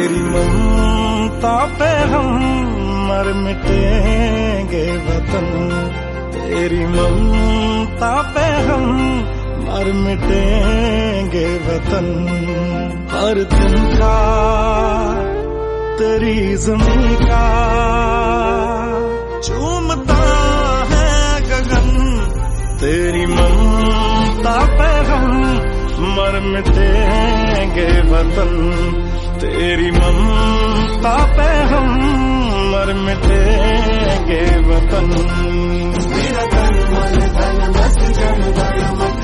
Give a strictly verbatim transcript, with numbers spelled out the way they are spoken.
तेरी ममता पे हम मर मिटेंगे वतन, तेरी ममता पे हम मर मिटेंगे वतन। हर दिन का तेरी ज़मीं का चूमता है गगन, तेरी ममता पे हम मर मिटेंगे वतन, तेरी ममता पे हम मर मिटेंगे वतन।